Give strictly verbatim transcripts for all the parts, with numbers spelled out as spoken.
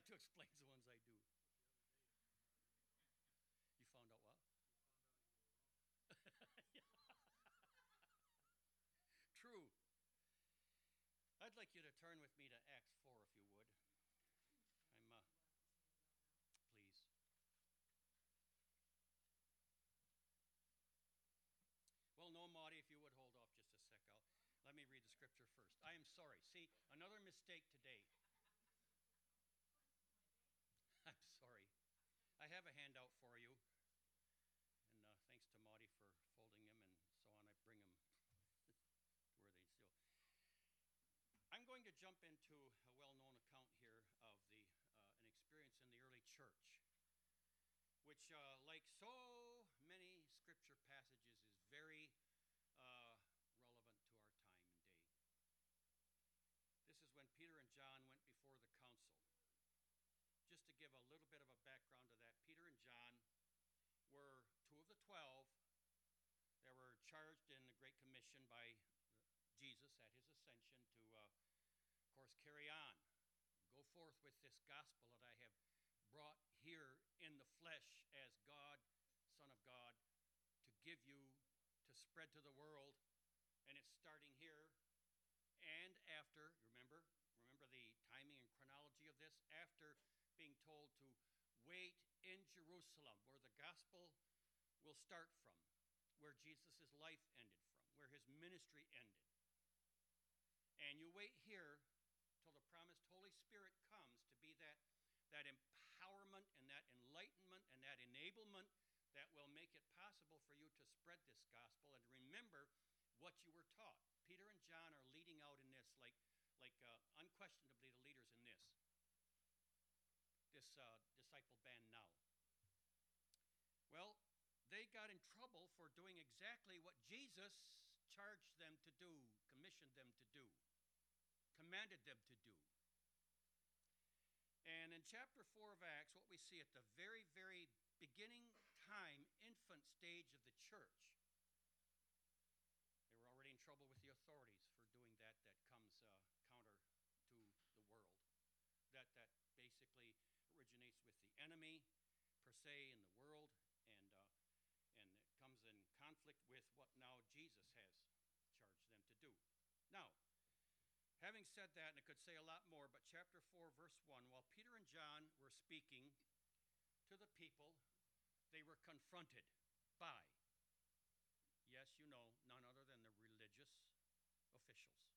like to explain the ones I do. You found out what? True. I'd like you to turn with me to Acts four, if you would. I'm, uh, please. Well, no, Maudie, if you would hold off just a sec. I'll, let me read the scripture first. I am sorry. See, another mistake today. I'm sorry. I have a handout for you. And uh, thanks to Maudie for folding them and so on. I bring them to where they still. I'm going to jump into a well-known account here of the uh, an experience in the early church, which, uh, like so many scripture passages, is very uh, relevant to our time and day. This is when Peter and John went before the council. Just to give a little bit of a background to that, Peter and John were two of the twelve that were charged in the Great Commission by Jesus at his ascension to, uh, of course, carry on. Go forth with this gospel that I have brought here in the flesh as God, Son of God, to give you, to spread to the world. And it's starting here and after, remember, remember the timing and chronology of this, after being told to wait in Jerusalem, where the gospel will start from, where Jesus' life ended from, where his ministry ended. And you wait here till the promised Holy Spirit comes to be that, that empowerment and that enlightenment and that enablement that will make it possible for you to spread this gospel and remember what you were taught. Peter and John are leading out in this, like, like uh, unquestionably the leaders in this. This uh, disciple band now. Well, they got in trouble for doing exactly what Jesus charged them to do, commissioned them to do, commanded them to do. And in chapter four of Acts, what we see at the very, very beginning time, infant stage of the church, they were already in trouble with the authorities for doing that. That comes uh, counter to the world. That, that basically originates with the enemy per se in the world, and uh, and it comes in conflict with what now Jesus has charged them to do. Now, having said that, and I could say a lot more, but chapter four, verse one, while Peter and John were speaking to the people, they were confronted by, yes, you know, none other than the religious officials.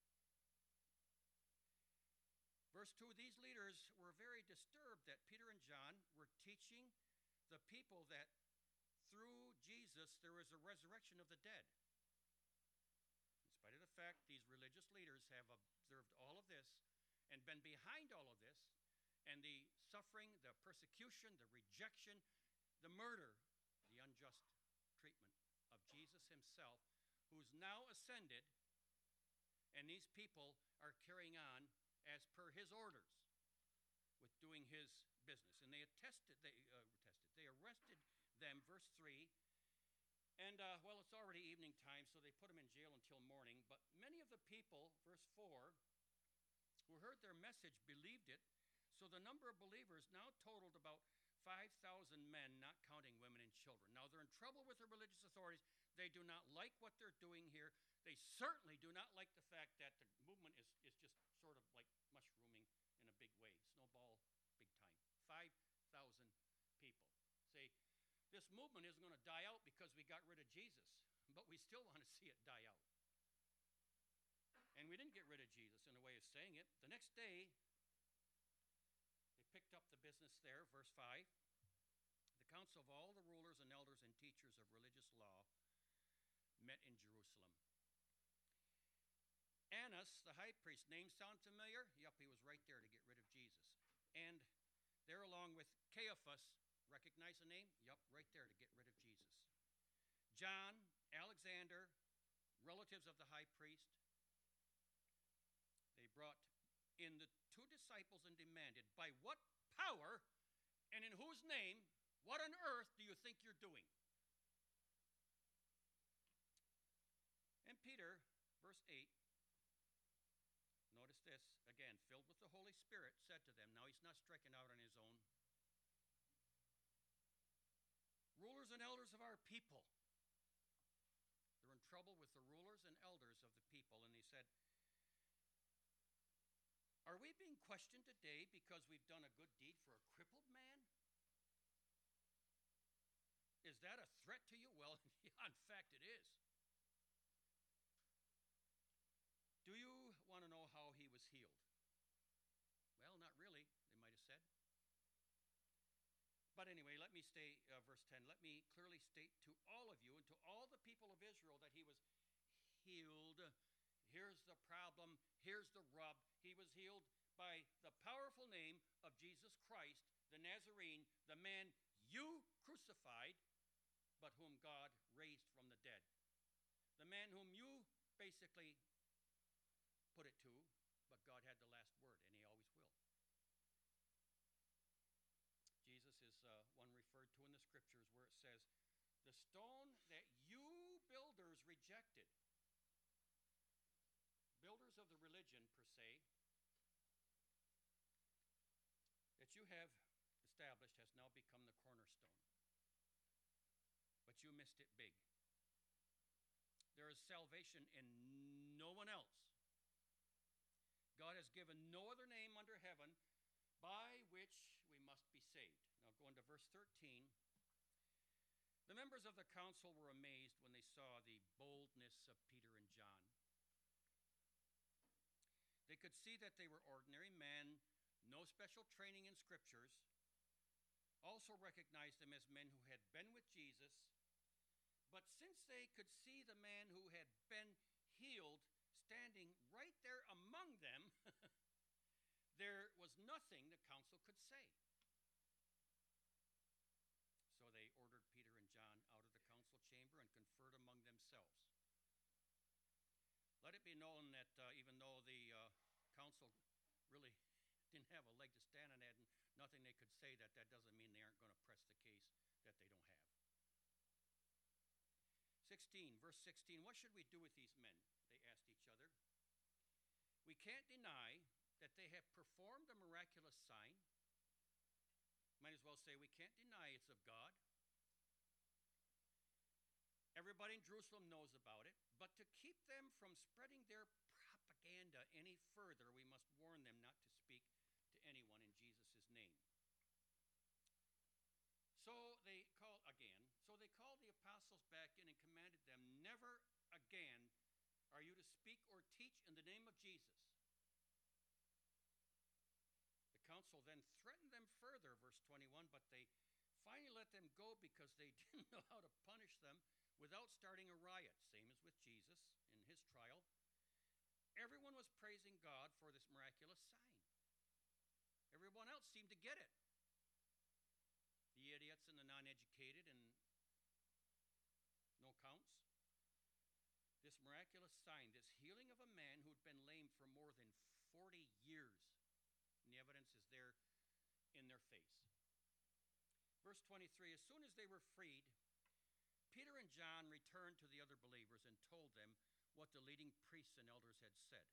Verse two, these leaders were very disturbed that Peter and John were teaching the people that through Jesus there is a resurrection of the dead. In spite of the fact these religious leaders have observed all of this and been behind all of this, and the suffering, the persecution, the rejection, the murder, the unjust treatment of Jesus himself, who's now ascended, and these people are carrying on as per his orders, with doing his business. And they attested, they uh, attested, they arrested them, verse three, and, uh, well, it's already evening time, so they put them in jail until morning. But many of the people, verse four, who heard their message believed it, so the number of believers now totaled about five thousand men, not counting women and children. Now, they're in trouble with the religious authorities. They do not like what they're doing here. They certainly do not like the fact that the movement is, is just sort of like mushrooming in a big way. Snowball, big time. five thousand people. Say, this movement isn't going to die out because we got rid of Jesus, but we still want to see it die out. And we didn't get rid of Jesus in a way of saying it. The next day, they picked up the business there, verse five. The council of all the rulers and elders and teachers of religious law met in Jerusalem. Annas, the high priest, name sound familiar? Yep, he was right there to get rid of Jesus. And there along with Caiaphas, recognize the name? Yep, right there to get rid of Jesus. John, Alexander, relatives of the high priest, they brought in the two disciples and demanded, by what power and in whose name, what on earth do you think you're doing? And Peter, verse eight, notice this, again, filled with the Holy Spirit, said to them, now he's not striking out on his own, rulers and elders of our people. They're in trouble with the rulers and elders of the people. And he said, are we being questioned today because we've done a good deed for a crippled man? Is that a threat to you? Well, yeah, in fact, it is. Do you want to know how he was healed? Well, not really, they might have said. But anyway, let me stay, uh, verse ten. Let me clearly state to all of you and to all the people of Israel that he was healed. Here's the problem. Here's the rub. He was healed by the powerful name of Jesus Christ, the Nazarene, the man you crucified, but whom God raised from the dead. The man whom you basically put it to, but God had the last word, and he always will. Jesus is uh, one referred to in the scriptures where it says, the stone that you builders rejected, builders of the religion per se, that you have established has now become the cornerstone. But you missed it big. There is salvation in no one else. God has given no other name under heaven by which we must be saved. Now going to verse thirteen. The members of the council were amazed when they saw the boldness of Peter and John. They could see that they were ordinary men, no special training in scriptures. Also recognized them as men who had been with Jesus. But since they could see the man who had been healed standing right there among them, there was nothing the council could say. So they ordered Peter and John out of the council chamber and conferred among themselves. Let it be known that uh, even though the uh, council really didn't have a leg to stand on that and nothing they could say, that that doesn't mean they aren't going to press the case that they don't have. sixteen, verse sixteen, what should we do with these men? They asked each other. We can't deny that they have performed a miraculous sign. Might as well say we can't deny it's of God. Everybody in Jerusalem knows about it, but to keep them from spreading their propaganda any further, we must warn them not to speak to anyone in Jesus' name. So they called again, so they called the apostles back in and commanded them, never again are you to speak or teach in the name of Jesus. The council then threatened them further, verse twenty-one, but they finally let them go because they didn't know how to punish them without starting a riot, same as with Jesus in his trial. Everyone was praising God for this miraculous sign. Everyone else seemed to get it. The idiots and the non-educated and no counts. This miraculous sign, this healing of a man who had been lame for more than forty years. And the evidence is there in their face. Verse twenty-three, as soon as they were freed, Peter and John returned to the other believers and told them what the leading priests and elders had said.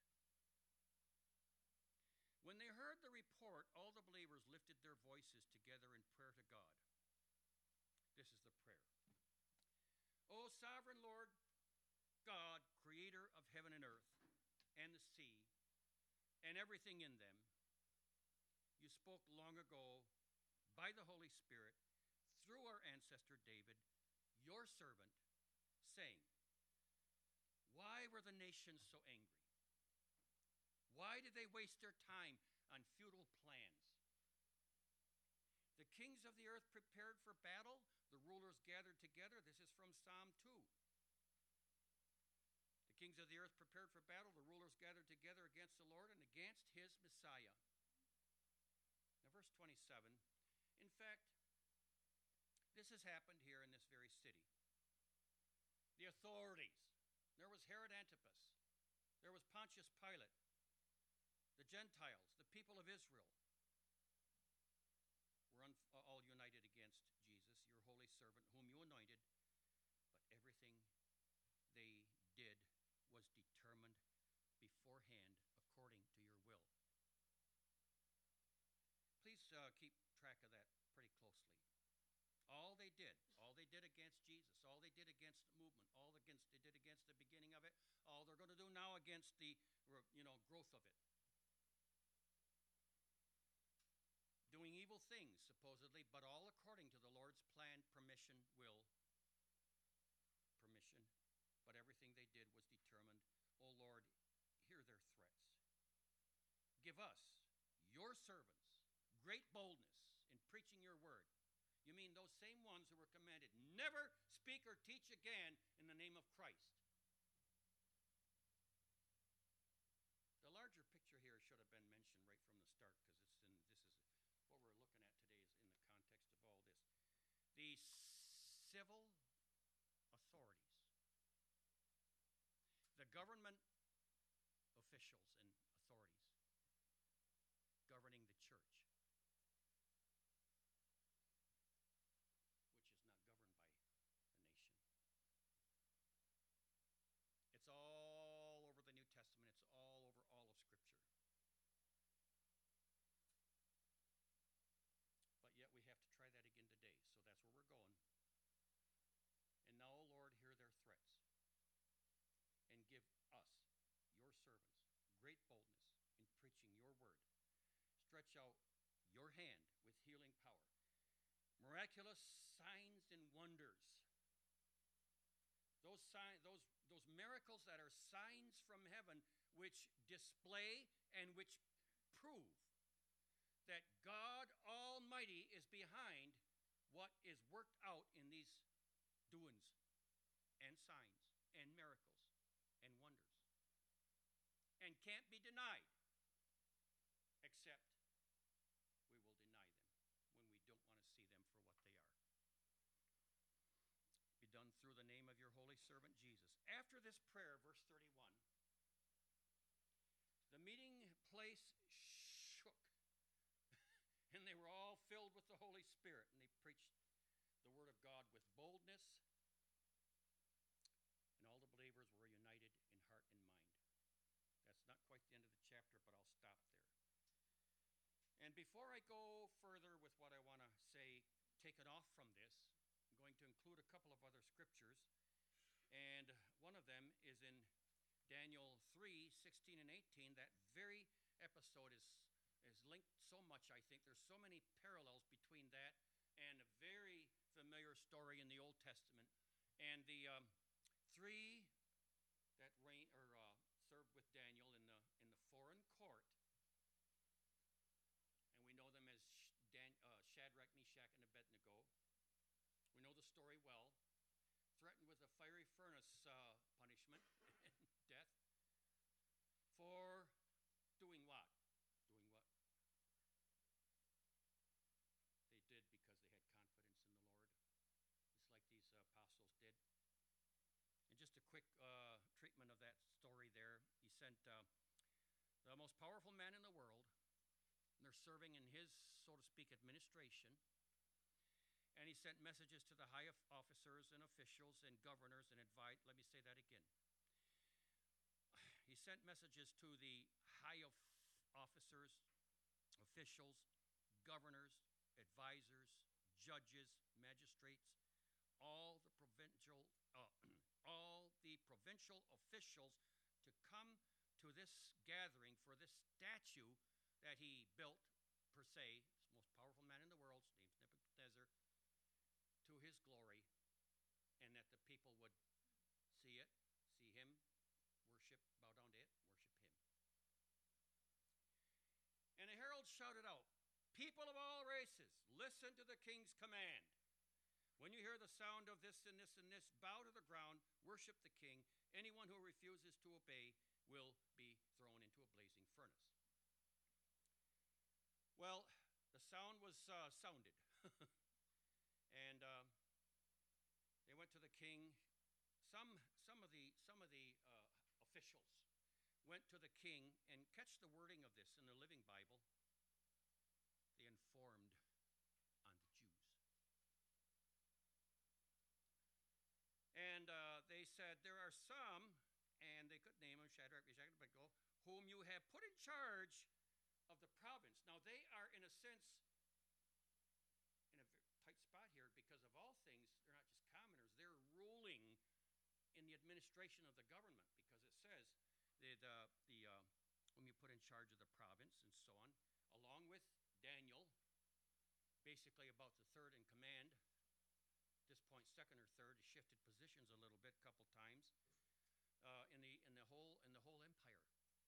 When they heard the report, all the believers lifted their voices together in prayer to God. This is the prayer. O sovereign Lord God, creator of heaven and earth and the sea and everything in them, you spoke long ago by the Holy Spirit through our ancestor David, your servant, saying, why were the nations so angry? Why did they waste their time on futile plans? The kings of the earth prepared for battle. The rulers gathered together. This is from Psalm two. The kings of the earth prepared for battle. The rulers gathered together against the Lord and against his Messiah. Now, verse twenty-seven. In fact, this has happened here in this very city. The authorities. There was Herod Antipas. There was Pontius Pilate. The Gentiles, the people of Israel, were un- all united against Jesus, your holy servant, whom you anointed. But everything they did was determined beforehand according to your will. did, all they did against Jesus, all they did against the movement, all against they did against the beginning of it, all they're going to do now against the, you know, growth of it. Doing evil things, supposedly, but all according to the Lord's plan, permission, will, permission. But everything they did was determined. Oh Lord, hear their threats. Give us, your servants, great boldness in preaching your word. You mean those same ones who were commanded, never speak or teach again in the name of Christ. The larger picture here should have been mentioned right from the start, because it's in this is what we're looking at today is in the context of all this. The civil authorities, the government officials and authorities governing the church, which is not governed by the nation. It's all over the New Testament. It's all over all of Scripture. But yet we have to try that again today. So that's where we're going. And now, O Lord, hear their threats. And give us, your servants, great boldness in preaching your word. Stretch out your hand with healing power. Miraculous signs and wonders. Those, sign, those, those miracles that are signs from heaven which display and which prove that God Almighty is behind what is worked out in these doings and signs and miracles and wonders. And can't be denied, except we will deny them when we don't want to see them for what they are. Be done through the name of your holy servant Jesus. After this prayer, verse thirty-one, the meeting place shook, and they were all filled with the Holy Spirit, and they preached the word of God with boldness, and all the believers were united in heart and mind. That's not quite the end of the chapter, but I'll stop there. And before I go further with what I want to say, taken off from this, I'm going to include a couple of other scriptures. And one of them is in Daniel three, sixteen and eighteen. That very episode is, is linked so much, I think. There's so many parallels between that and a very familiar story in the Old Testament. And the um, three that reign, or, uh, served with Daniel in the, in the foreign court, and we know them as Dan, uh, Shadrach, Meshach, and Abednego. We know the story well. Threatened with a fiery furnace uh, punishment and death for doing what? Doing what? They did because they had confidence in the Lord, just like these uh, apostles did. And just a quick uh, treatment of that story there. He sent uh, the most powerful man in the world, and they're serving in his, so to speak, administration. And he sent messages to the high officers and officials and governors and advised. Let me say that again. He sent messages to the high officers, officials, governors, advisors, judges, magistrates, all the provincial, uh, all the provincial officials to come to this gathering for this statue that he built, per se, the most powerful man in the world, named Nebuchadnezzar, to his glory, and that the people would see it, see him, worship, bow down to it, worship him. And the herald shouted out, "People of all races, listen to the king's command. When you hear the sound of this and this and this, bow to the ground, worship the king. Anyone who refuses to obey will be thrown into a blazing furnace." Well, the sound was uh, sounded. And uh, they went to the king. Some, some of the, some of the uh, officials went to the king, and catch the wording of this in the Living Bible. They informed on the Jews. And uh, they said, there are some, and they could name them, Shadrach, Meshach, and Abednego, whom you have put in charge of the province. Now they are, in a sense, in a tight spot here, because of all things, administration of the government, because it says the, the, the uh, whom you put in charge of the province and so on, along with Daniel, basically about the third in command. At this point, second or third, he shifted positions a little bit, a couple times uh, in the in the whole in the whole empire.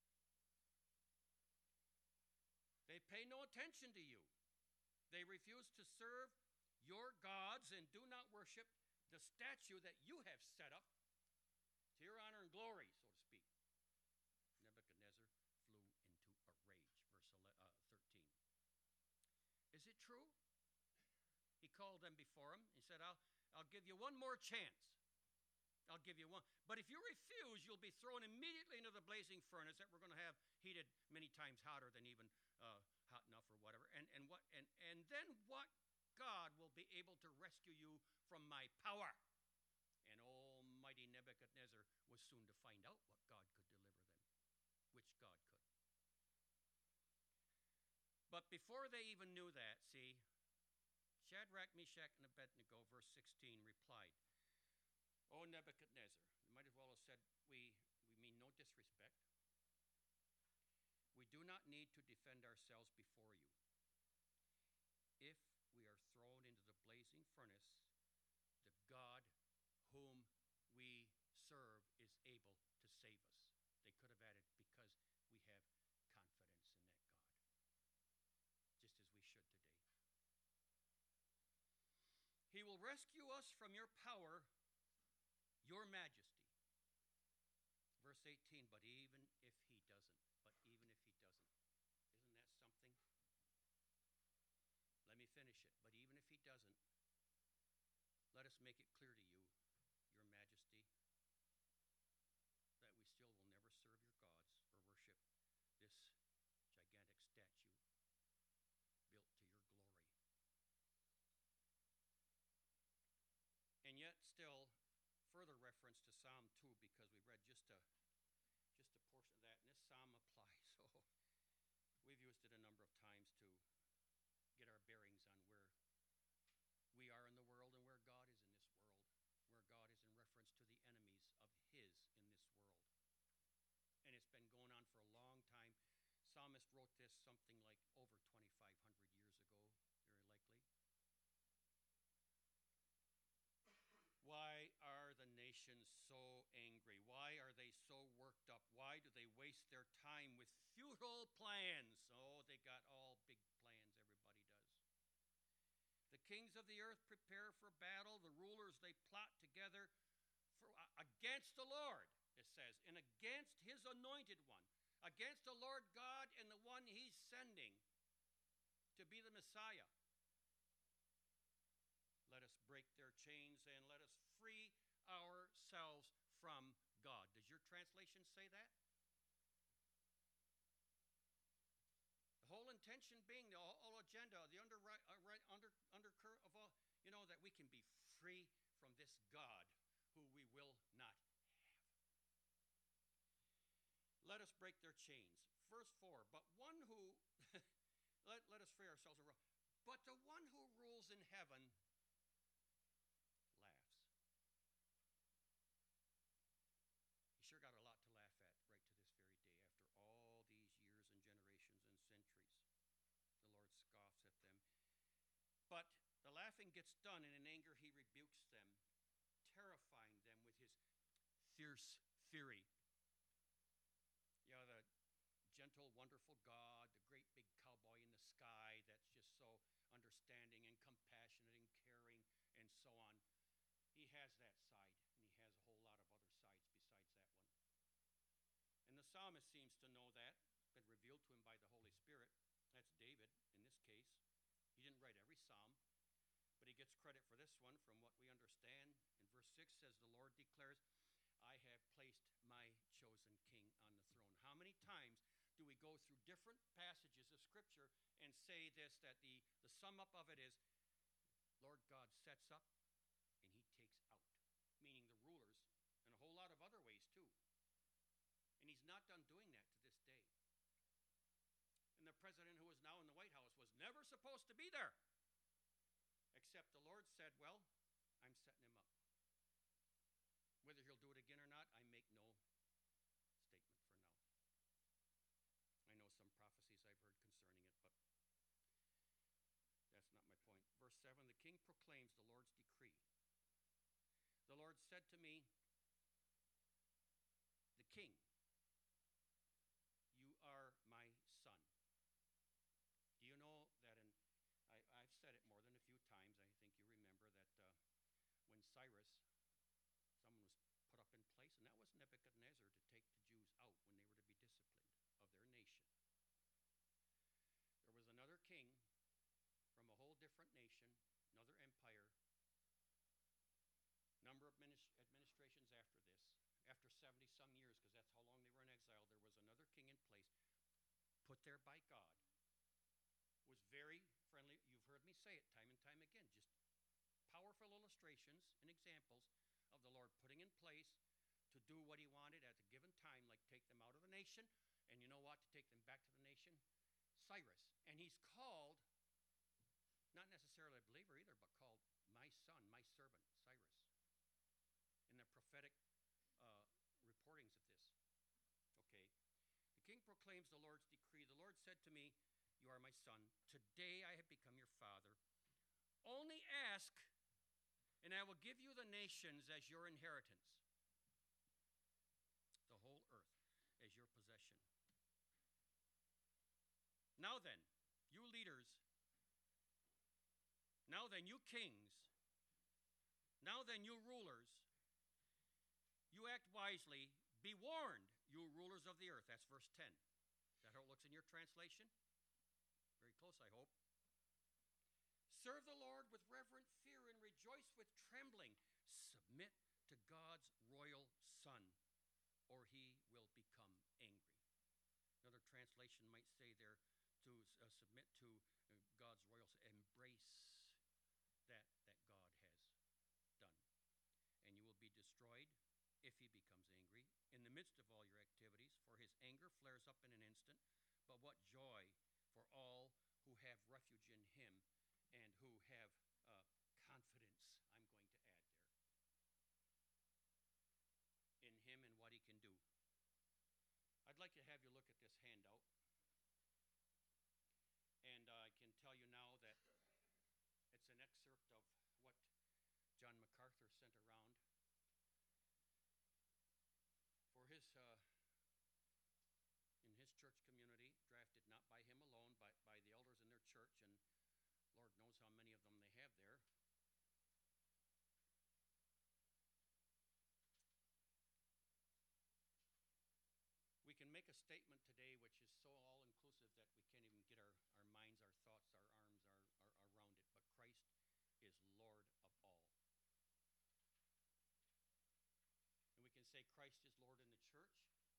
They pay no attention to you. They refuse to serve your gods and do not worship the statue that you have set up to your honor and glory, so to speak. Nebuchadnezzar flew into a rage. Verse thirteen. Is it true? He called them before him. He said, I'll, I'll give you one more chance. I'll give you one. But if you refuse, you'll be thrown immediately into the blazing furnace that we're going to have heated many times hotter than even uh, hot enough or whatever. And, and, what, and, and then what God will be able to rescue you from my power? And almighty Nebuchadnezzar was soon to find out what God could deliver them, which God could. But before they even knew that, see, Shadrach, Meshach, and Abednego, verse sixteen, replied, O Nebuchadnezzar, you might as well have said, we, we mean no disrespect. We do not need to defend ourselves before you. If we are thrown into the blazing furnace, the God whom we serve is able to save us. They could have added, because we have confidence in that God, just as we should today. He will rescue us from your power, your majesty. Verse eighteen, but even if he doesn't, but even if he doesn't, isn't that something? Let me finish it. But even if he doesn't, let us make it clear to you, your majesty, that we still will never serve your gods or worship this gigantic statue built to your glory. And yet still further reference to Psalm two, because we read just a just a portion of that, and this psalm applies. So we've used it a number of times to get our bearings on where we are in the world and where God is in this world, where God is in reference to the enemies of his in this world. And it's been going on for a long time. Psalmist wrote this something like over twenty-five hundred years ago, very likely. Why are the nations so angry? Why are they so worked up? Why do they waste their time with futile plans? Oh, they got all big plans, everybody does. The kings of the earth prepare for battle. The rulers, they plot together for, uh, against the Lord, it says, and against his anointed one, against the Lord God and the one he's sending to be the Messiah. Let us break their chains and let us free ourselves from God. Does your translation say that? The whole intention being, the whole agenda, the under, under, undercurrent of all, you know, that we can be free from this God who we will not have. Let us break their chains. Verse four, but one who, let, let us free ourselves. But the one who rules in heaven laughs. He sure got a lot to laugh at right to this very day. After all these years and generations and centuries, the Lord scoffs at them. But the laughing gets done, and in anger he rebukes them, terrifying them with his fierce fury. You know, the gentle, wonderful God, the great big cowboy in the sky that's just so understanding and compassionate and caring and so on. He has that side, and he has a whole lot of other sides besides that one. And the psalmist seems to know that. It's been revealed to him by the Holy Spirit. That's David in this case. He didn't write every psalm, but he gets credit for this one from what we understand. In verse six says, the Lord declares, I have placed my chosen king on the throne. How many times do we go through different passages of Scripture and say this, that the, the sum up of it is, Lord God sets up and he takes out, meaning the rulers, and a whole lot of other ways too. And he's not done doing that to this day. And the president who is now in the White House was never supposed to be there, except the Lord said, well, I'm setting him up. Whether he'll do it again or not, king proclaims the Lord's decree. The Lord said to me, the king, you are my son. Do you know that in, I, I've said it more than a few times, I think you remember that uh, when Cyrus, someone was put up in place, and that was Nebuchadnezzar to take the Jews out when they were to be disciplined of their nation. There was another king from a whole different nation, another empire, number of administrations after this. After seventy some years, because that's how long they were in exile, there was another king in place, put there by God, was very friendly. You've heard me say it time and time again, just powerful illustrations and examples of the Lord putting in place to do what he wanted at a given time, like take them out of the nation, and you know what, to take them back to the nation? Cyrus. And he's called, not necessarily a believer either, but called my son, my servant, Cyrus, in the prophetic uh, reportings of this. Okay. The king proclaims the Lord's decree. The Lord said to me, you are my son. Today I have become your father. Only ask, and I will give you the nations as your inheritance, the whole earth as your possession. Now then, you leaders, now then, you kings, now then, you rulers, you act wisely. Be warned, you rulers of the earth. That's verse ten. Is that how it looks in your translation? Very close, I hope. Serve the Lord with reverent fear and rejoice with trembling. Submit to God's royal Son, or he will become angry. Another translation might say there, to uh, submit to uh, God's royal Son. Embrace that that God has done. And you will be destroyed if he becomes angry in the midst of all your activities, for his anger flares up in an instant. But what joy for all who have refuge in him and who have uh, confidence, I'm going to add there, in him and what he can do. I'd like to have you look at this handout. And uh, I can tell you now that it's an excerpt of what John MacArthur sent around for his, uh, in his church community, drafted not by him alone, but by the elders in their church, and Lord knows how many of them they have there. We can make a statement today which is so all-inclusive that we can't even get our, our minds, our thoughts, our arms our, our, around it, but Christ is Lord of all. And we can say Christ is Lord in the church.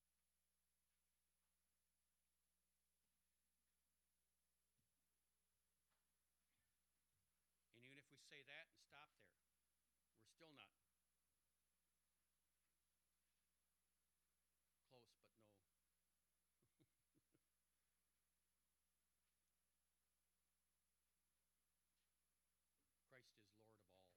And even if we say that and stop there, we're still not close, but no. Christ is Lord of all.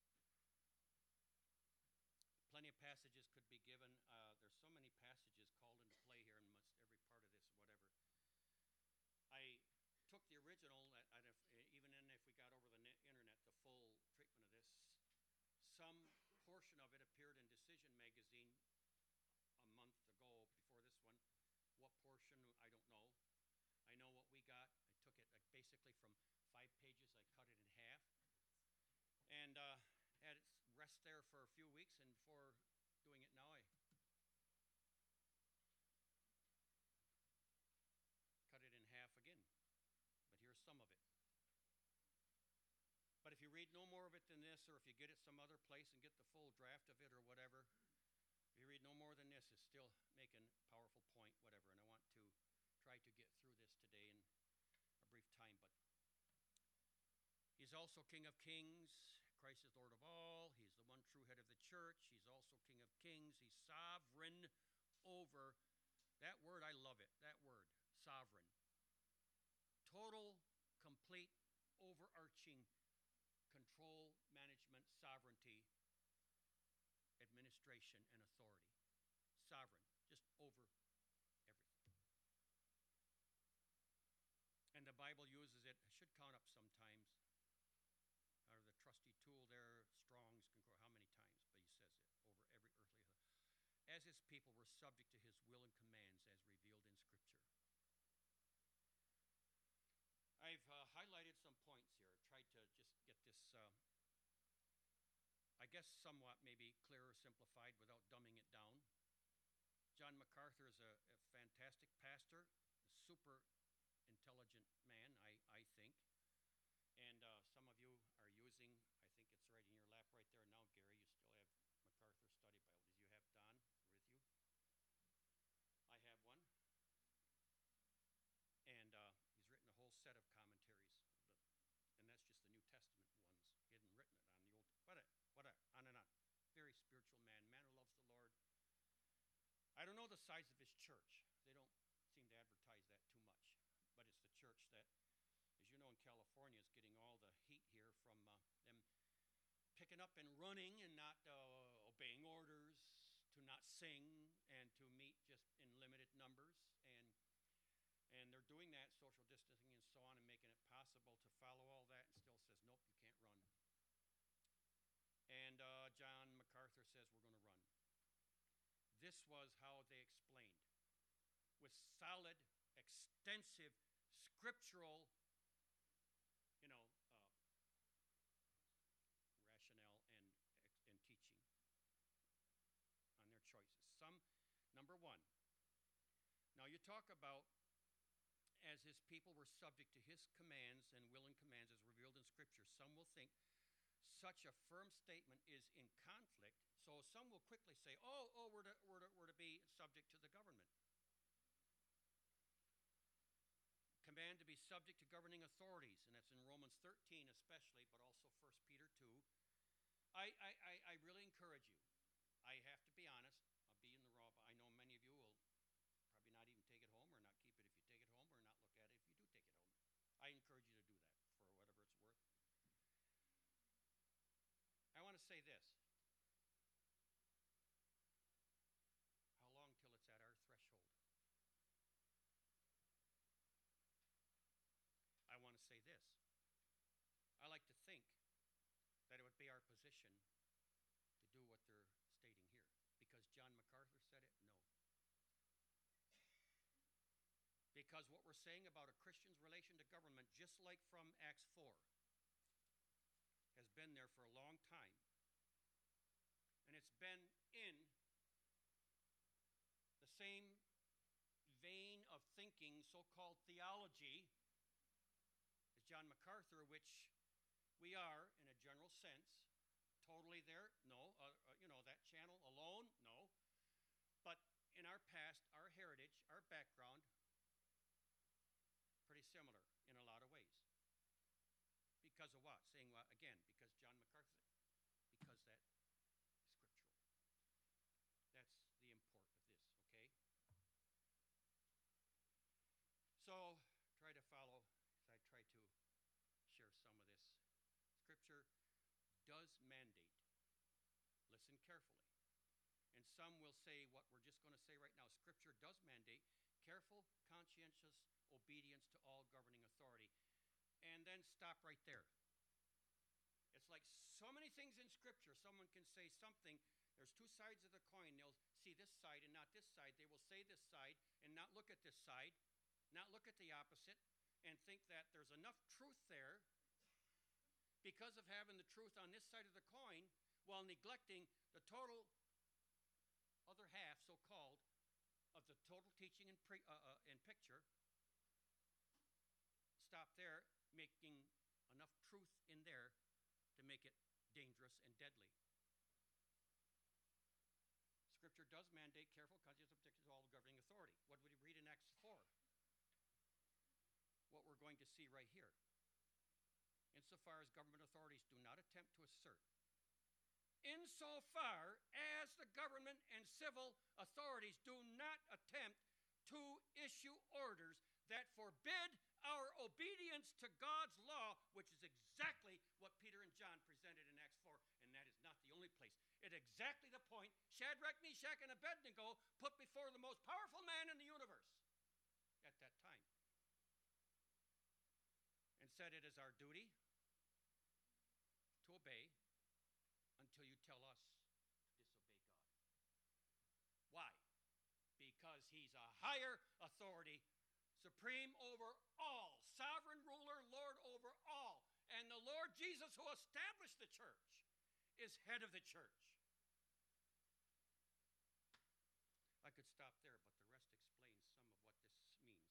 Plenty of passages could be given. Uh, there's so many passages called into play here in most every part of this, whatever. I took the original, and if, even in, if we got over the internet, the full treatment of this. Some portion of it appeared in Decision magazine a month ago before this one. What portion, I don't know. I know what we got. I took it like, basically from five pages. I cut it in half. And uh, had it rest there for a few weeks, and before doing it now, I cut it in half again. But here's some of it. But if you read no more of it than this, or if you get it some other place and get the full draft of it or whatever, if you read no more than this, it's still making a powerful point, whatever. And I want to try to get through this today in a brief time. But he's also King of Kings. Christ is Lord of all. He's the one true head of the church. He's also King of Kings. He's sovereign over, that word, I love it, that word, sovereign. Total, complete, overarching control, management, sovereignty, administration, and authority. Sovereign, just over everything. And the Bible uses it, I should count up sometimes. I as his people were subject to his will and commands as revealed in Scripture. I've uh, highlighted some points here, tried to just get this, uh, I guess, somewhat maybe clearer, simplified without dumbing it down. John MacArthur is a, a fantastic pastor, a super intelligent man, I, I think. And uh, some of you are using, I think it's right in your lap right there now, Gary. You still have MacArthur Study Bible. Do you have Don with you? I have one. And uh, he's written a whole set of commentaries. And that's just the New Testament ones. He hadn't written it on the Old. What a, what a, on and on. Very spiritual man, man who loves the Lord. I don't know the size of his church. They don't seem to advertise that too much. But it's the church that, as you know, in California is getting all the heat here from uh, them picking up and running and not uh, obeying orders, to not sing, and to meet just in limited numbers. And and they're doing that, social distancing and so on, and making it possible to follow all that, and still says, nope, you can't run. And uh, John MacArthur says, we're going to run. This was how they explained, with solid, extensive, scriptural, you know, uh, rationale and, and teaching on their choices. Some, number one, now you talk about as his people were subject to his commands and will and commands as revealed in Scripture. Some will think such a firm statement is in conflict, so some will quickly say, oh, oh, we're to, we're to, we're to be subject to the government. Command to be subject to governing authorities, and that's in Romans thirteen especially, but also First Peter two. I, I, I really encourage you. I have to be honest. I'll be in the raw, but I know many of you will probably not even take it home, or not keep it if you take it home, or not look at it if you do take it home. I encourage you to do that for whatever it's worth. I want to say this. How long till it's at our threshold? I want to say this. I like to think that it would be our position to do what they're stating here. Because John MacArthur said it? No. Because what we're saying about a Christian's relation to government, just like from Acts four, has been there for a long time. And it's been in the same vein of thinking, so-called theology, as John MacArthur, which we are, in a general sense, totally there. No. Uh, uh, you know, that channel alone? No. But in our past, our heritage, our background, pretty similar in a lot of ways. Because of what? Saying what? Again, because John MacArthur, because that is scriptural. That's the import of this, okay? So, try to follow, as I try to share some of this. Scripture does mandate. Listen carefully. And some will say what we're just going to say right now. Scripture does mandate careful, conscientious obedience to all governing authority. And then stop right there. It's like so many things in Scripture. Someone can say something. There's two sides of the coin. They'll see this side and not this side. They will say this side and not look at this side, not look at the opposite, and think that there's enough truth there because of having the truth on this side of the coin while neglecting the total other half, so-called, of the total teaching and, pre, uh, uh, and picture. Stop there, making enough truth in there to make it dangerous and deadly. Scripture does mandate careful, conscientious obedience to all governing authority. What would you read in Acts four? What we're going to see right here. Insofar as government authorities do not attempt to assert, insofar as the government and civil authorities do not attempt to issue orders that forbid our obedience to God's law, which is exactly what Peter and John presented in Acts four, and that is not the only place. It's exactly the point Shadrach, Meshach, and Abednego put before the most powerful man in the universe at that time, and said it is our duty to obey until you tell us to disobey God. higher authority, supreme over all, sovereign ruler, Lord over all. And the Lord Jesus, who established the church, is head of the church. I could stop there, but the rest explains some of what this means.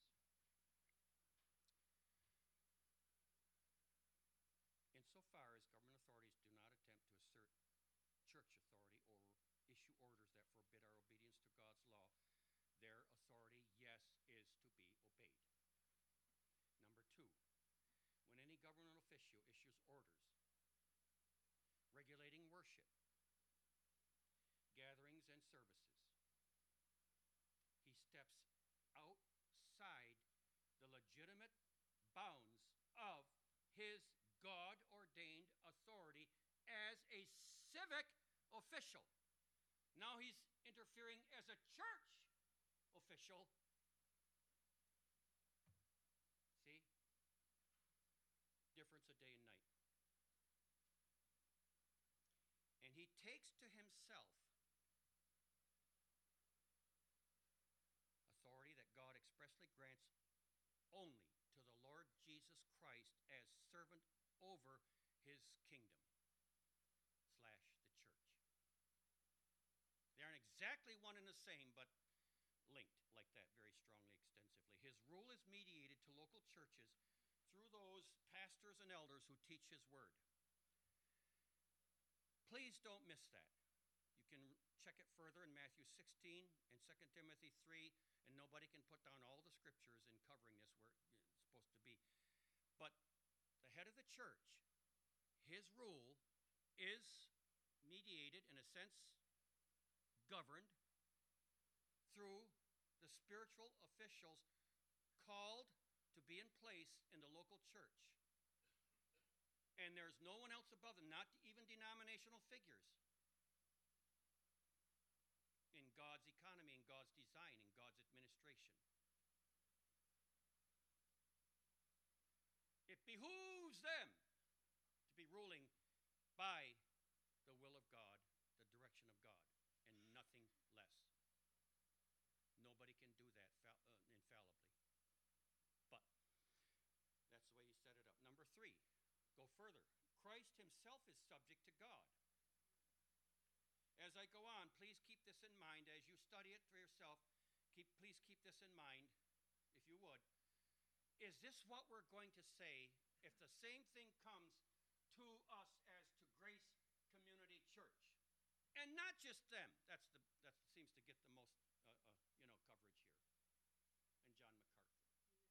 Insofar as government authorities do not attempt to assert church authority or issue orders that forbid our obedience to God's law, their authority, yes, is to be obeyed. Number two, when any government official issues orders regulating worship, gatherings, and services, he steps outside the legitimate bounds of his God-ordained authority as a civic official. Now he's interfering as a church official. See? Difference of day and night. And he takes to himself authority that God expressly grants only to the Lord Jesus Christ as servant over his kingdom slash the church. They aren't exactly one and the same, but linked like that very strongly, extensively. His rule is mediated to local churches through those pastors and elders who teach his word. Please don't miss that. You can check it further in Matthew sixteen and Second Timothy three, and nobody can put down all the scriptures in covering this where it's supposed to be. But the head of the church, his rule is mediated, in a sense, governed through the spiritual officials called to be in place in the local church. And there's no one else above them, not even denominational figures, in God's economy, in God's design, in God's administration. It behooves them to be ruling by the will of God, the direction of God, and nothing less. Nobody can do that uh, infallibly. But that's the way he set it up. Number three, go further. Christ himself is subject to God. As I go on, please keep this in mind as you study it for yourself. Keep, please keep this in mind, if you would. Is this what we're going to say if the same thing comes to us as to Grace Community Church? And not just them. That's the that seems to get the most uh, uh, you know coverage here. And John MacArthur.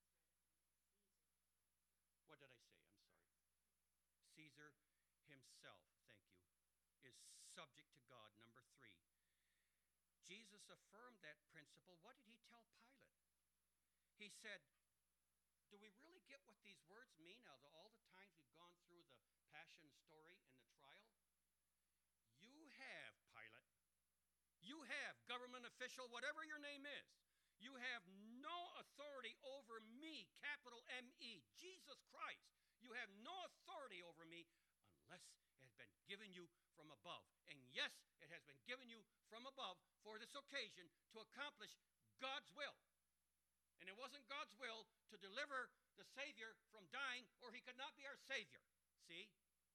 What did I say? I'm sorry. Caesar himself, thank you, is subject to God. Number three. Jesus affirmed that principle. What did he tell Pilate? He said, do we really get what these words mean out of all the times we've gone through the passion story and the trial? You have, Pilate, you have, government official, whatever your name is, you have no authority over me, capital M E, Jesus Christ. You have no authority over me unless it has been given you from above. And yes, it has been given you from above for this occasion to accomplish God's will. And it wasn't God's will to deliver the Savior from dying, or he could not be our Savior. See?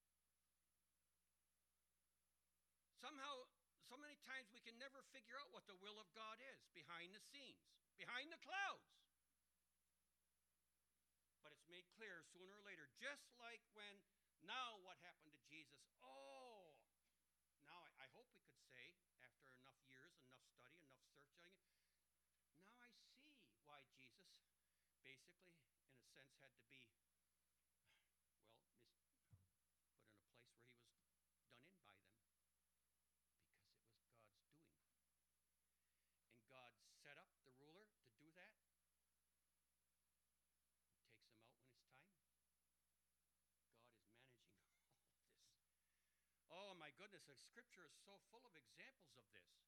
Somehow, so many times we can never figure out what the will of God is behind the scenes, behind the clouds. But it's made clear sooner or later, just like when, now what happened to Jesus? Oh, now I, I hope we could say, after enough years, enough study, enough searching, now I see why Jesus basically, in a sense, had to be, well, put in a place where he was done in by them. Because it was God's doing. And God set up the ruler to do that. He takes him out when it's time. God is managing all of this. Oh, my goodness, the scripture is so full of examples of this.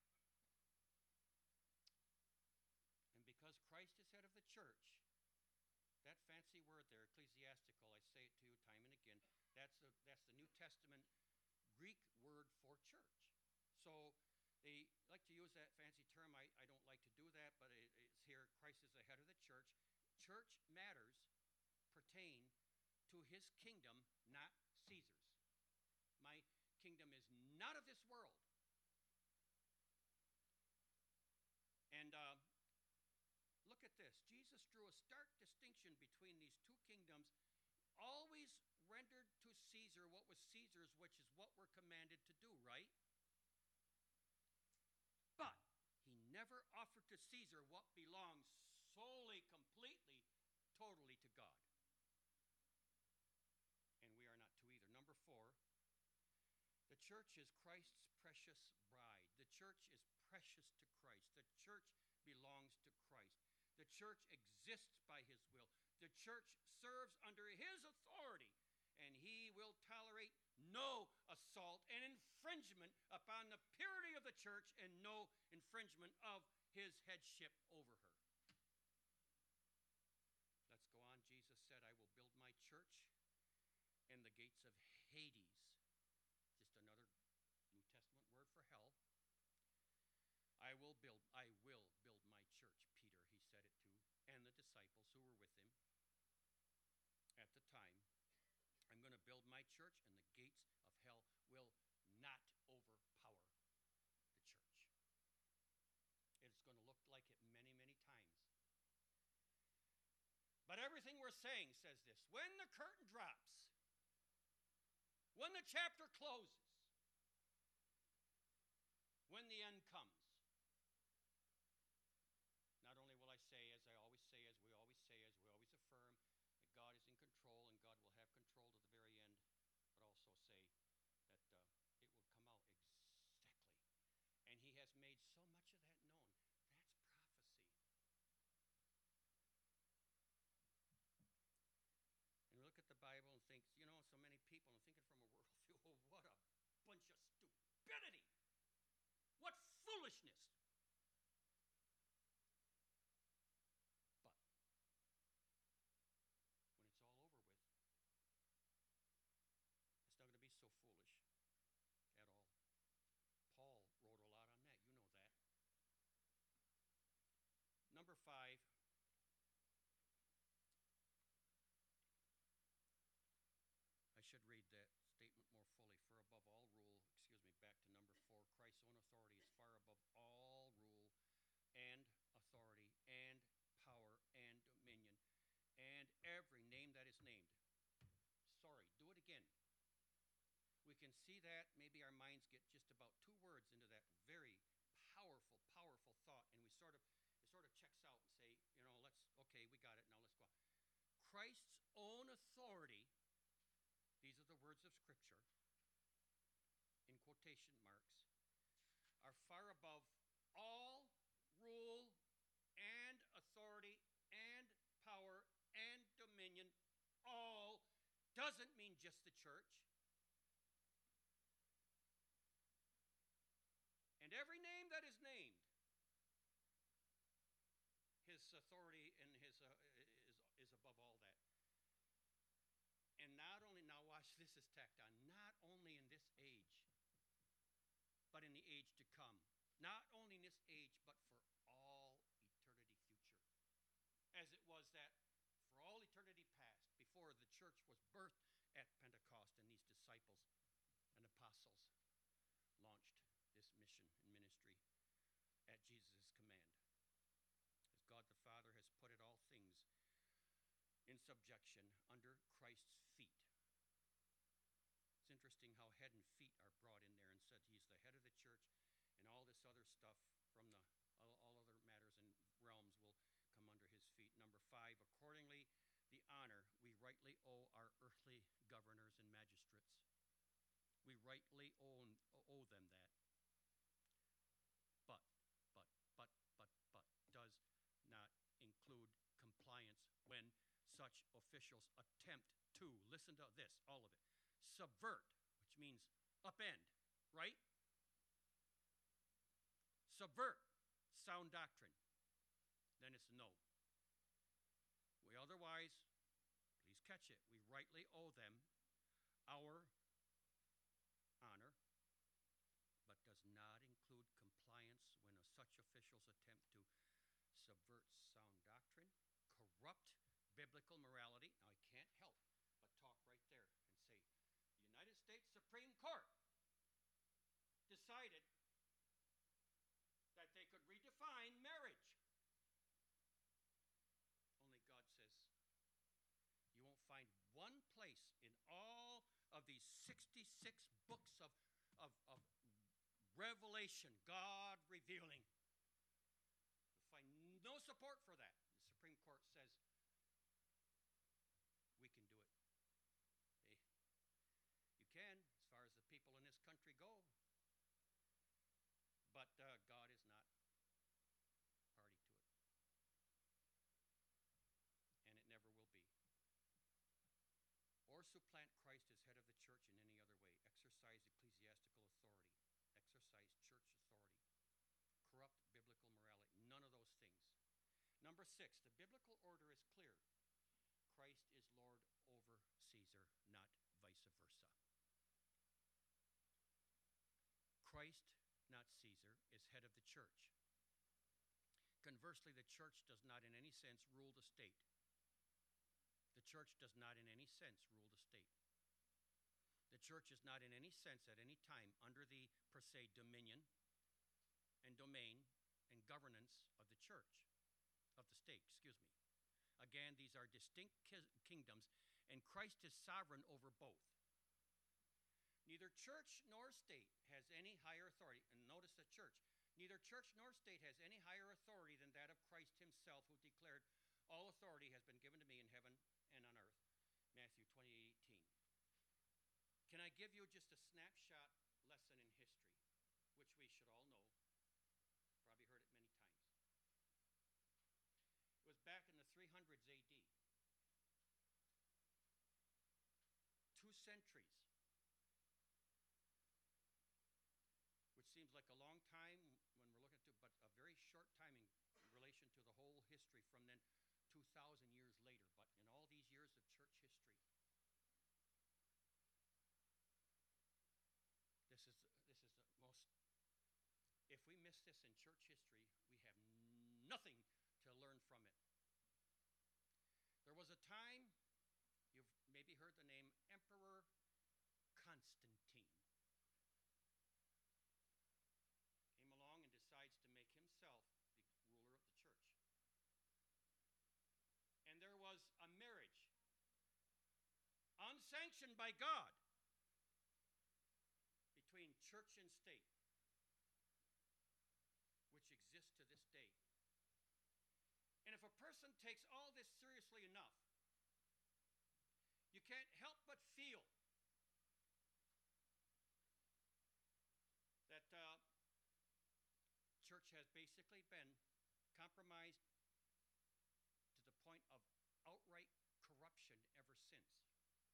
And because Christ is head of the church, that fancy word there, ecclesiastical, I say it to you time and again, that's, a, that's the New Testament Greek word for church. So They like to use that fancy term. I, I don't like to do that, but it, it's here. Christ is the head of the church. Church matters pertain to his kingdom, not Caesar's. My kingdom is not of this world. And uh, look at this. Jesus drew a stark distinction between these two kingdoms, always rendered to Caesar what was Caesar's, which is what we're commanded to do, right? But he never offered to Caesar what belongs solely, completely, totally to God. And we are not to either. Number four, the church is Christ's precious bride. The church is precious to Christ. The church belongs to Christ. The church exists by his will. The church serves under his authority, and he will tolerate no assault and infringement upon the purity of the church and no infringement of his headship over her. Let's go on. Jesus said, I will build my church, and the gates of Hades, just another New Testament word for hell, I will build, I will build my church, Peter, he said it to, and the disciples who were with him at the time. I'm going to build my church, and the gates of hell will not overpower the church. It's going to look like it many, many times. But everything we're saying says this. When the curtain drops, when the chapter closes, when the end comes, not only will I say, as I always say, as we always say, as we always affirm, that God is in control and God will have control to the very end, but also say that uh, it will come out exactly. And he has made so much of that known. That's prophecy. And we look at the Bible and think, you know, so many people, and thinking from a worldview, oh, what a bunch of stupidity. What foolishness. But when it's all over with, it's not going to be so foolish at all. Paul wrote a lot on that. You know that. Number five, I should read that statement more fully. For above all rule, excuse me, back to number four, Christ's own authority is far above all rule and authority and power and dominion and every name that is named. Sorry, do it again. We can see that. Maybe our minds get just about two words into that very powerful, powerful thought, and we sort of, it sort of checks out and say, you know, let's, okay, we got it, now let's go on. Christ's own authority, these are the words of Scripture, in quotation marks, are far above all rule and authority and power and dominion. All doesn't mean just the church. And every name that is named, his authority and his uh, is, is above all that. And not only, now watch this is tacked on, not only in this age, but in the age to come. Not only in this age, but for all eternity future. As it was that for all eternity past, before the church was birthed at Pentecost and these disciples and apostles launched this mission and ministry at Jesus' command. As God the Father has put it all things in subjection under Christ's feet. It's interesting how head and feet are brought in there and said he's the head of the church, and all this other stuff from the all, all other matters and realms will come under his feet. Number five, accordingly, the honor we rightly owe our earthly governors and magistrates. We rightly owe, owe them that. But, but, but, but, but, does not include compliance when such officials attempt to, listen to this, all of it, subvert, which means upend, right? Subvert sound doctrine. Then it's no. We otherwise, please catch it, we rightly owe them our honor, but does not include compliance reality. Now, I can't help but talk right there and say the United States Supreme Court decided that they could redefine marriage. Only God says, you won't find one place in all of these sixty-six books of, of, of revelation, God revealing. You'll find no support for that. The Supreme Court says, we can do it. Hey, you can, as far as the people in this country go. But uh, God is not party to it. And it never will be. Or supplant Christ as head of the church in any other way. Exercise ecclesiastical authority. Exercise church authority. Corrupt biblical morality. None of those things. Number six, the biblical order is clear. Christ is Lord over Caesar, not vice versa. Christ, not Caesar, is head of the church. Conversely, the church does not in any sense rule the state. The church does not in any sense rule the state. The church is not in any sense at any time under the, per se, dominion and domain and governance of the church, of the state, excuse me. Again, these are distinct ki- kingdoms, and Christ is sovereign over both. Neither church nor state has any higher authority, and notice the church, neither church nor state has any higher authority than that of Christ himself, who declared, all authority has been given to me in heaven and on earth. Matthew twenty-eight eighteen. Can I give you just a snapshot lesson in history, which we should all know? Probably heard it many times. It was back in the three hundreds A D. Two centuries. Which seems like a long time when we're looking at it, but a very short time in relation to the whole history from then two thousand years later. But in all these years of church history, this is, this is the most, if we miss this in church history, we have nothing to learn from it. There was a time, you've maybe heard the name Emperor Constantine. Came along and decides to make himself the ruler of the church. And there was a marriage, unsanctioned by God, between church and state, which exists to this day. And if a person takes all this seriously enough, you can't help but feel that uh, church has basically been compromised to the point of outright corruption ever since.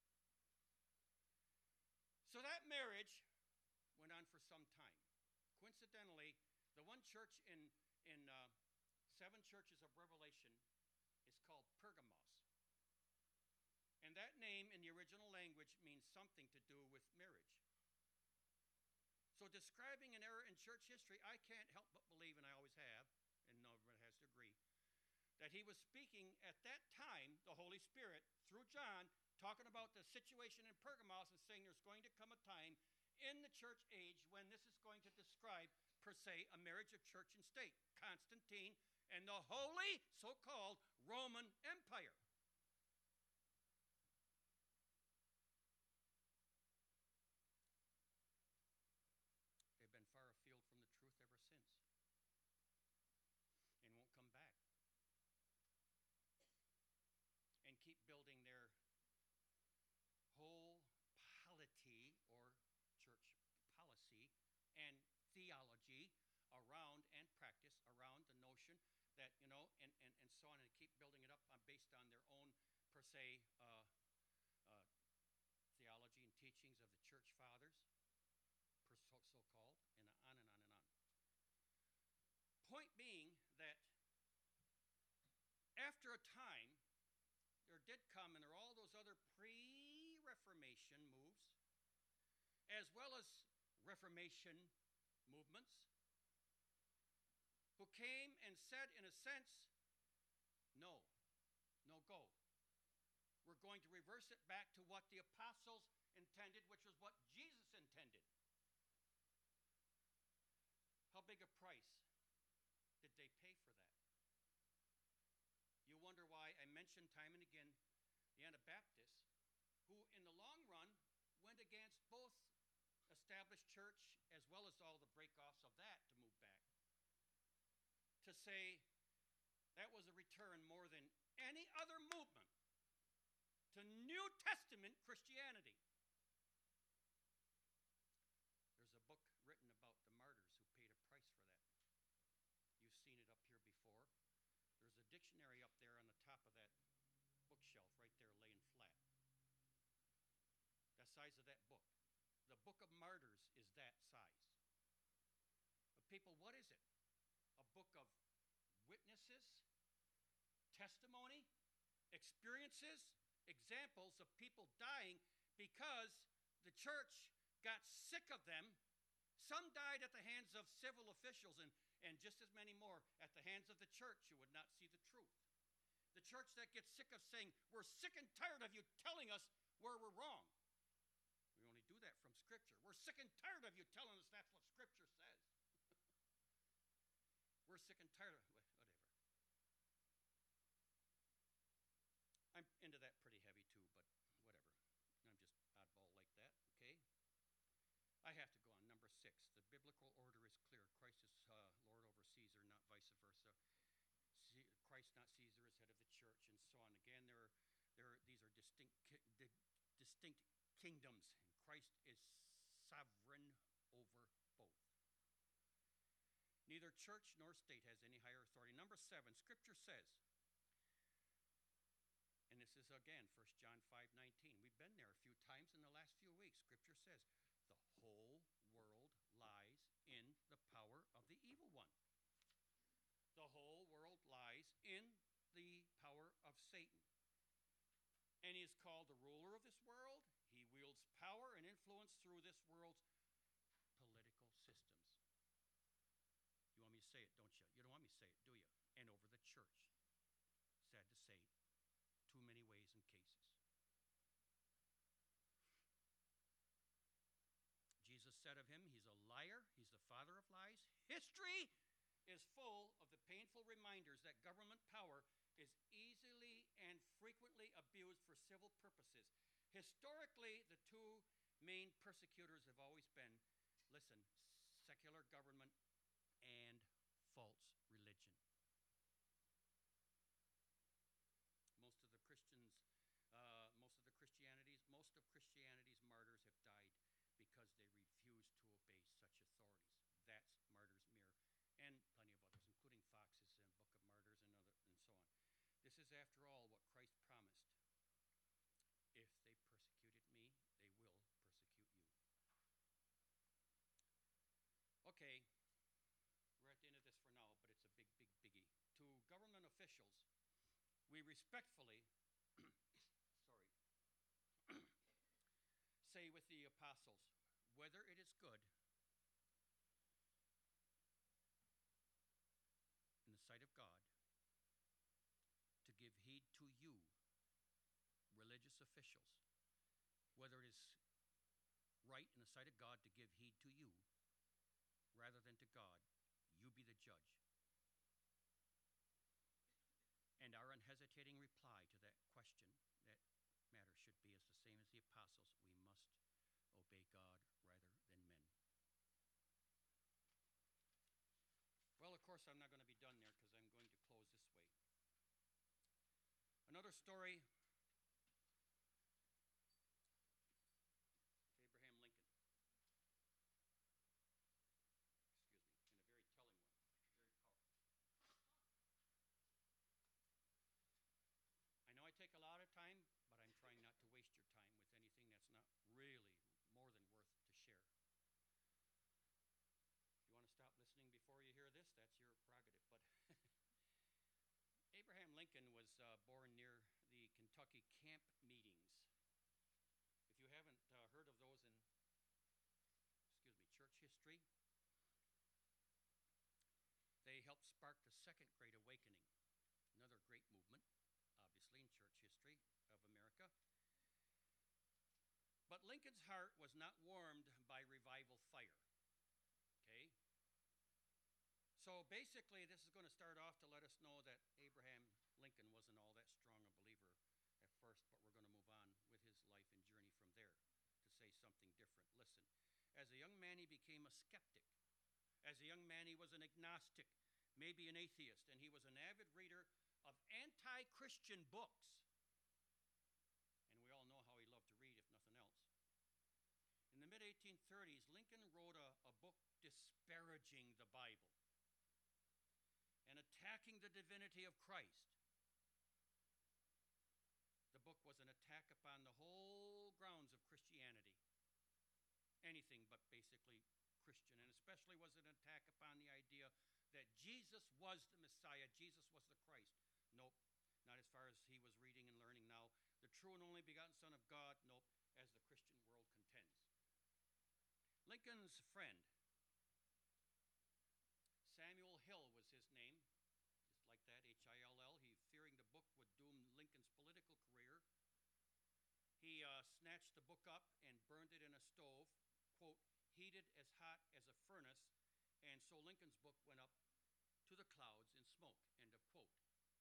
So that marriage went on for some time. Coincidentally, the one church in, in uh, seven churches of Revelation is called Pergamos. And that name in the original language means something to do with marriage. So describing an era in church history, I can't help but believe, and I always have, and no one has to agree, that he was speaking at that time, the Holy Spirit, through John, talking about the situation in Pergamos and saying there's going to come a time in the church age when this is going to describe, per se, a marriage of church and state. Constantine and the holy, so-called, Roman Empire. They've been far afield from the truth ever since and won't come back. And keep building their whole polity or church policy and theology around and practice around the notion that, you know, and, and, and so on, and keep building it up on, based on their own, per se, uh, uh, theology and teachings of the church fathers, so-called, and on and on and on. Point being that after a time, there did come, and there are all those other pre-Reformation moves, as well as Reformation movements, who came and said, in a sense, no, no go. We're going to reverse it back to what the apostles intended, which was what Jesus intended. How big a price did they pay for that? You wonder why I mentioned time and again the Anabaptists, who in the long run went against both established church as well as all the break-offs of that to move back, to say that was a return more than any other movement to New Testament Christianity. There's a book written about the martyrs who paid a price for that. You've seen it up here before. There's a dictionary up there on the top of that bookshelf right there laying flat. The size of that book. The Book of Martyrs is that size. But people, what is it? A book of witnesses, testimony, experiences, examples of people dying because the church got sick of them. Some died at the hands of civil officials, and, and just as many more at the hands of the church who would not see the truth. The church that gets sick of saying, we're sick and tired of you telling us where we're wrong. We only do that from Scripture. We're sick and tired of you telling us that's what Scripture says. We're sick and tired of whatever. I'm into that pretty heavy too, but whatever. I'm just oddball like that, okay? I have to go on. Number six, the biblical order is clear. Christ is uh, Lord over Caesar, not vice versa. C- Christ, not Caesar, is head of the church, and so on. Again, there are, there are, these are distinct, ki- di- distinct kingdoms, and Christ is sovereign over both. Neither church nor state has any higher authority. Number seven, Scripture says, and this is again First John five nineteen. We've been there a few times in the last few weeks. Scripture says, the whole world lies in the power of the evil one. The whole world lies in the power of Satan. And he is called the ruler of this world. He wields power and influence through this world's political systems. You want me to say it, don't you? You don't want me to say it, do you? And over the church. Sad to say, too many ways and cases. Jesus said of him, he's a liar. He's the father of lies. History is full of the painful reminders that government power is easily and frequently abused for civil purposes. Historically, the two main persecutors have always been, listen, secular government and false religion. Most of the Christians, uh, most of the Christianities, most of Christianity's martyrs have died because they refused to obey such authorities. That's Martyr's Mirror, and plenty of others, including Fox's and Book of Martyrs and other and so on. This is, after all, what Christ promised. If they persecuted me, they will persecute you. Okay, we're at the end of this for now, but it's a big, big biggie. To government officials, we respectfully, sorry, say with the apostles, whether it is good in the sight of God to give heed to you, religious officials, whether it is right in the sight of God to give heed to you rather than to God, you be the judge. And our unhesitating reply to that question, that matter, should be as the same as the apostles. We must obey God rather than men. Well, of course, I'm not going to be done there because I'm going to close this way. Another story of Abraham Lincoln. Excuse me, and a very telling one, very powerful. I know I take a lot of time, but I'm trying not to waste your time with anything that's not really more than worth to share. If you want to stop listening before you hear this, that's your prerogative. But Abraham Lincoln was uh, born near the Kentucky camp meetings. If you haven't uh, heard of those in, excuse me, church history, they helped spark the Second Great Awakening, another great movement, obviously, in church history of America. Lincoln's heart was not warmed by revival fire. Okay? So basically, this is going to start off to let us know that Abraham Lincoln wasn't all that strong a believer at first, but we're going to move on with his life and journey from there to say something different. Listen, as a young man, he became a skeptic. As a young man, he was an agnostic, maybe an atheist, and he was an avid reader of anti-Christian books. And we all know how he loved to read, if nothing else. In the mid eighteen thirties, Lincoln wrote a, a book disparaging the Bible and attacking the divinity of Christ. The book was an attack upon the whole grounds of Christianity. Anything but basically Christian, and especially was an attack upon the idea that Jesus was the Messiah, Jesus was the Christ. Nope, not as far as he was reading and learning now. The true and only begotten Son of God, nope, as the Christian world contends. Lincoln's friend, Samuel Hill was his name, just like that, H I L L. He, fearing the book would doom Lincoln's political career, he uh, snatched the book up and burned it in a stove, quote, heated as hot as a furnace, and so Lincoln's book went up to the clouds in smoke, end of quote.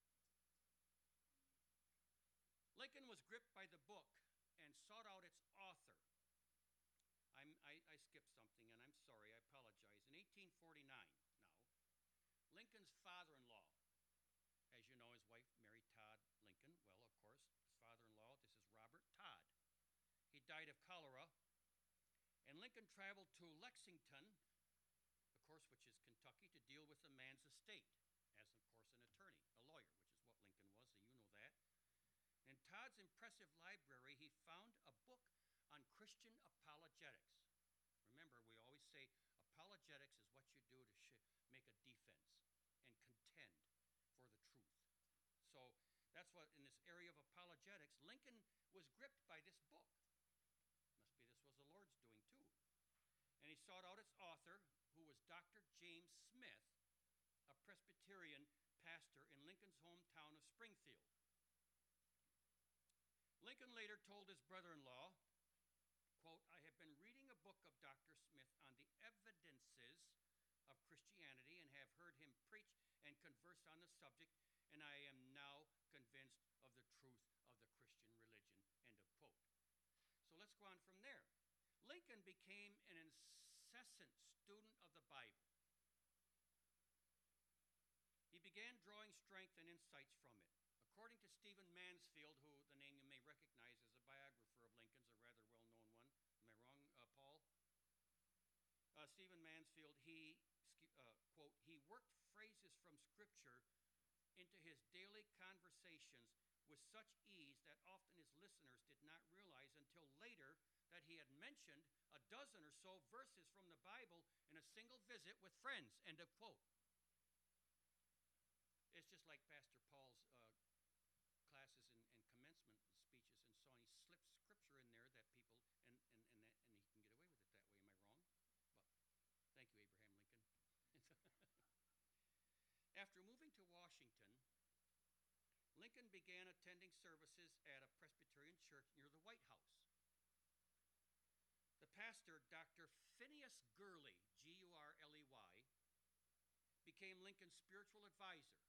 Lincoln was gripped by the book and sought out its author. I'm, I, I skipped something, and I'm sorry, I apologize. In eighteen forty-nine, now, Lincoln's father-in-law, as you know, his wife, Mary Todd Lincoln, well, of course, his father-in-law, this is Robert Todd. He died of cholera, and Lincoln traveled to Lexington, of course, which is Kentucky, to deal with the man's estate, as, of course, an attorney, a lawyer, which is what Lincoln was, so you know that. In Todd's impressive library, he found a book on Christian apologetics. Remember, we always say apologetics is what you do to sh- make a defense and contend for the truth. So that's what, in this area of apologetics, Lincoln was gripped by this book. Must be this was the Lord's doing too. And he sought out its author, who was Doctor James Smith, a Presbyterian pastor in Lincoln's hometown of Springfield. Lincoln later told his brother-in-law, quote, I have been reading a book of Doctor Smith on the evidences of Christianity and have heard him preach and converse on the subject, and I am now convinced of the truth of the Christian religion, end of quote. So let's go on from there. Lincoln became an incessant student of the Bible. He began drawing strength and insights from it. According to Stephen Mansfield, who the name you may recognize as a biographer of Lincoln's, a rather well-known one. Am I wrong, uh, Paul? Uh, Stephen Mansfield, he, uh, quote, he worked phrases from Scripture into his daily conversations with such ease that often his listeners did not realize until later that he had mentioned a dozen or so verses from the Bible in a single visit with friends, end of quote. It's just like Pastor Paul's uh, classes and, and commencement speeches and so on. He slips Scripture in there that people, and, and, and, that, and he can get away with it that way. Am I wrong? But thank you, Abraham Lincoln. After moving to Washington, Lincoln began attending services at a Presbyterian church near the White House. The pastor, Doctor Phineas Gurley, G U R L E Y, became Lincoln's spiritual advisor.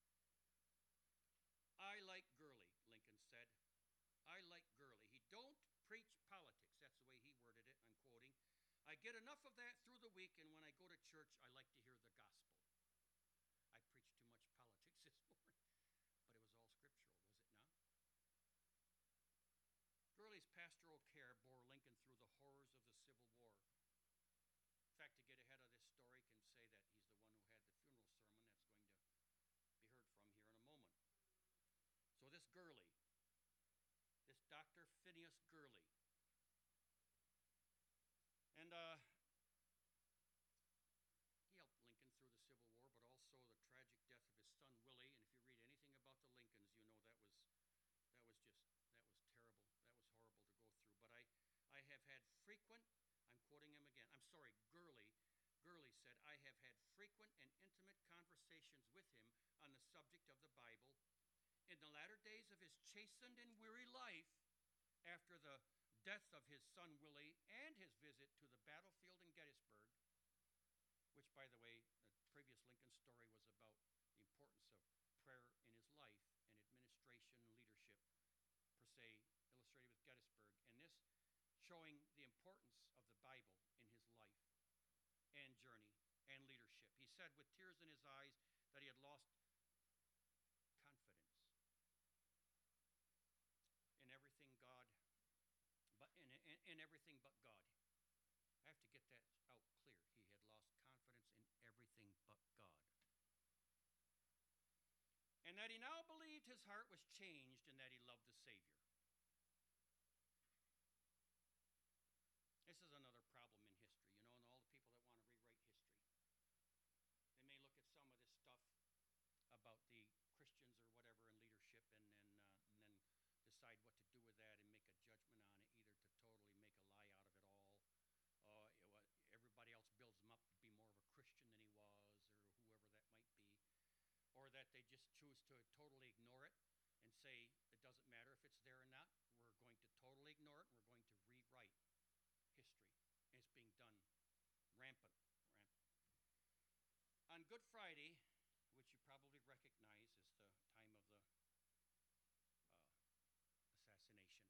I like Gurley, Lincoln said. I like Gurley. He don't preach politics. That's the way he worded it. I'm quoting. I get enough of that through the week, and when I go to church, I like to hear the gospel. I preached too much politics this morning, but it was all scriptural, was it not? Gurley's pastoral care bore Lincoln through the horrors of the Civil War. In fact, to get ahead of this story, can say that he's the one who had the funeral sermon that's going to be heard from here in a moment. So this Gurley, this Doctor Phineas Gurley, and uh, he helped Lincoln through the Civil War, but also the tragic death of his son Willie. And if you read anything about the Lincolns, you know that was that was just that was terrible. That was horrible to go through. But I, I have had frequent. I'm quoting him again. I'm sorry, Gurley. Gurley said, I have had frequent and intimate conversations with him on the subject of the Bible. In the latter days of his chastened and weary life, after the death of his son Willie and his visit to the battlefield in Gettysburg, which, by the way, the previous Lincoln story was about the importance of prayer in his life and administration and leadership, per se, illustrated with Gettysburg, and this showing the importance of the Bible in his life and journey and leadership. He said with tears in his eyes that he had lost confidence in everything God, but in, in, in everything but God. I have to get that out clear. He had lost confidence in everything but God. And that he now believed his heart was changed and that he loved the Savior. This is another problem in history, you know, and all the people that want to rewrite history. They may look at some of this stuff about the Christians or whatever in leadership and then, uh, and then decide what to do with that and make a judgment on it, either to totally make a lie out of it all. Uh, it was, everybody else builds him up to be more of a Christian than he was, or whoever that might be. Or that they just choose to totally ignore it and say it doesn't matter if it's there or not. We're going to totally ignore it, and we're going to rewrite history. And it's being done rampant, rampant. On Good Friday, which you probably recognize as the time of the uh, assassination,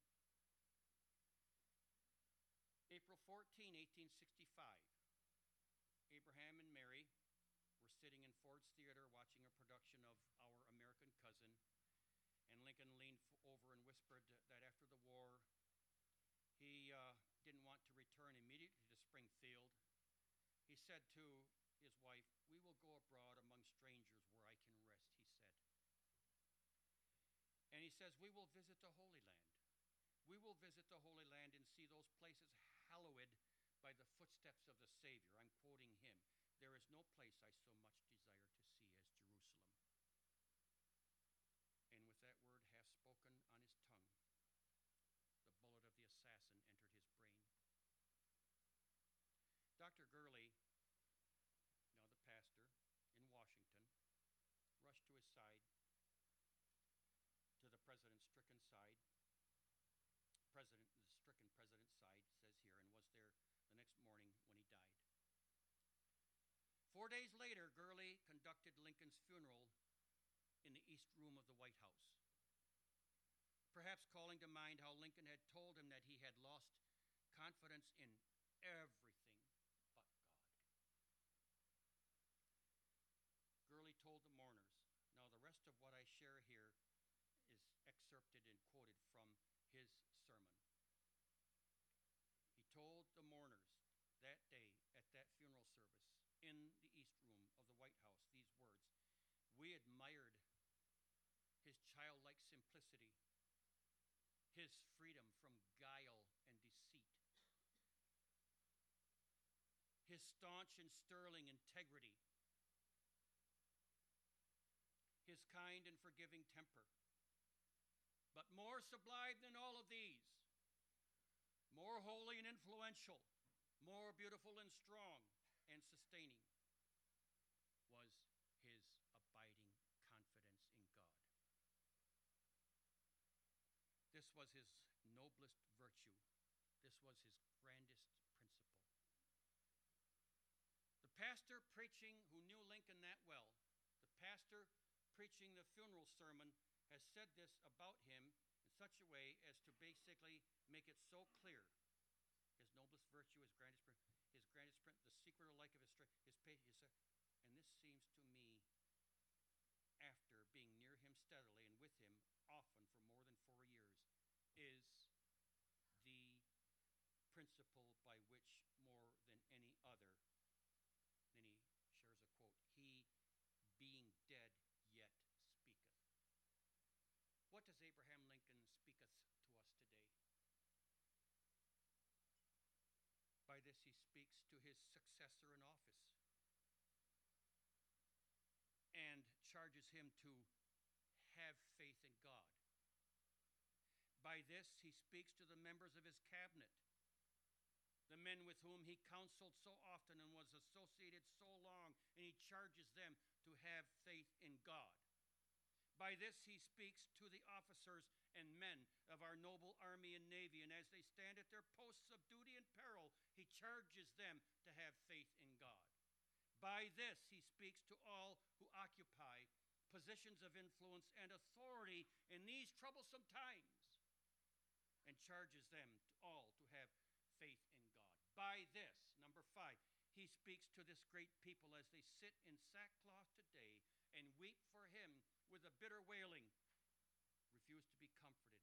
April fourteenth, eighteen sixty-five, Abraham and Mary were sitting in Ford's Theater watching a production of Our American Cousin, and Lincoln leaned over and whispered that after the war, he uh, didn't want to return immediately to Springfield. He said to his wife, "We will go abroad among strangers where I can rest," he said. And he says, "We will visit the Holy Land. We will visit the Holy Land and see those places hallowed by the footsteps of the Savior." I'm quoting him. "There is no place I so much desire to see as Jerusalem." And with that word half spoken on his tongue, the bullet of the assassin entered his brain. Doctor Gurley, now the pastor in Washington, rushed to his side, to the president's stricken side. President, the stricken president's side, says here, and was there the next morning when he died. Four days later, Gurley conducted Lincoln's funeral in the East Room of the White House, perhaps calling to mind how Lincoln had told him that he had lost confidence in everything but God. Gurley told the mourners, now the rest of what I share here is excerpted and quoted from his sermon. He told the mourners that day at that funeral service in the East Room of the White House these words: "We admired his childlike simplicity, his freedom from guile and deceit, his staunch and sterling integrity, his kind and forgiving temper. But more sublime than all of these, more holy and influential, more beautiful and strong and sustaining, was his abiding confidence in God. This was his noblest virtue. This was his grandest principle." The pastor preaching, who knew Lincoln that well, the pastor preaching the funeral sermon, has said this about him in such a way as to basically make it so clear. His noblest virtue, his grandest, his grandest print, the secret alike of his strength, his patience. And this seems to me, after being near him steadily and with him often for more than four years, is the principle by which, more than any other, then he shares a quote, "He, being dead, yet speaketh." What does Abraham Lincoln speaketh to us today? By this he speaks to his successor in office and charges him to have faith in God. By this he speaks to the members of his cabinet, the men with whom he counseled so often and was associated so long, and he charges them to have faith in God. By this he speaks to the officers and men of our noble army and navy, and as they stand at their posts of duty and peril, he charges them to have faith in God. By this, he speaks to all who occupy positions of influence and authority in these troublesome times, and charges them all to have faith in God. By this, number five, he speaks to this great people as they sit in sackcloth today and weep for him with a bitter wailing, refuse to be comforted